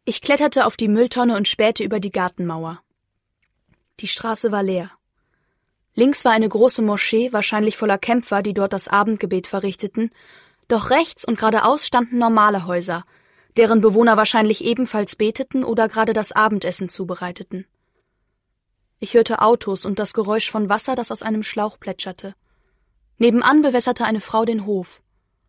Ich kletterte auf die Mülltonne und spähte über die Gartenmauer. Die Straße war leer. Links war eine große Moschee, wahrscheinlich voller Kämpfer, die dort das Abendgebet verrichteten, doch rechts und geradeaus standen normale Häuser, deren Bewohner wahrscheinlich ebenfalls beteten oder gerade das Abendessen zubereiteten. Ich hörte Autos und das Geräusch von Wasser, das aus einem Schlauch plätscherte. Nebenan bewässerte eine Frau den Hof.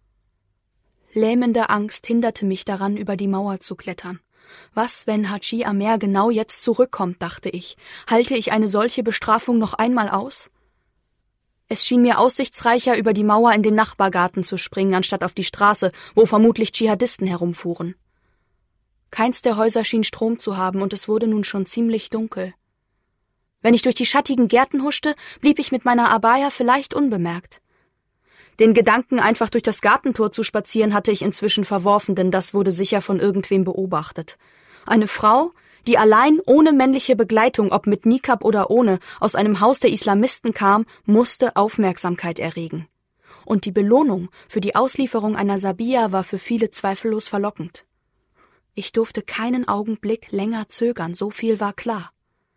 Lähmende Angst hinderte mich daran, über die Mauer zu klettern. Was, wenn Haji Amer genau jetzt zurückkommt, dachte ich. Halte ich eine solche Bestrafung noch einmal aus? Es schien mir aussichtsreicher, über die Mauer in den Nachbargarten zu springen, anstatt auf die Straße, wo vermutlich Dschihadisten herumfuhren. Keins der Häuser schien Strom zu haben, und es wurde nun schon ziemlich dunkel. Wenn ich durch die schattigen Gärten huschte, blieb ich mit meiner Abaya vielleicht unbemerkt. Den Gedanken, einfach durch das Gartentor zu spazieren, hatte ich inzwischen verworfen, denn das wurde sicher von irgendwem beobachtet. Eine Frau, die allein ohne männliche Begleitung, ob mit Nikab oder ohne, aus einem Haus der Islamisten kam, musste Aufmerksamkeit erregen. Und die Belohnung für die Auslieferung einer Sabia war für viele zweifellos verlockend. Ich durfte keinen Augenblick länger zögern, so viel war klar.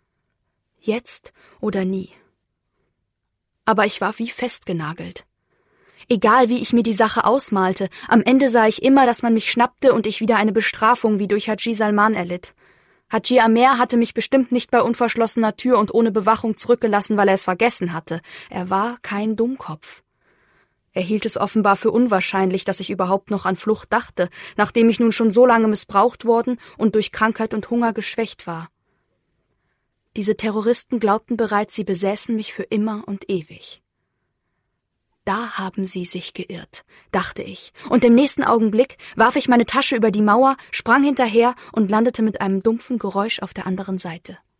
Jetzt oder nie. Aber ich war wie festgenagelt. Egal, wie ich mir die Sache ausmalte, am Ende sah ich immer, dass man mich schnappte und ich wieder eine Bestrafung wie durch Haji Salman erlitt. Haji Amer hatte mich bestimmt nicht bei unverschlossener Tür und ohne Bewachung zurückgelassen, weil er es vergessen hatte. Er war kein Dummkopf. Er hielt es offenbar für unwahrscheinlich, dass ich überhaupt noch an Flucht dachte, nachdem ich nun schon so lange missbraucht worden und durch Krankheit und Hunger geschwächt war. Diese Terroristen glaubten bereits, sie besäßen mich für immer und ewig. Da haben sie sich geirrt, dachte ich, und im nächsten Augenblick warf ich meine Tasche über die Mauer, sprang hinterher und landete mit einem dumpfen Geräusch auf der anderen Seite.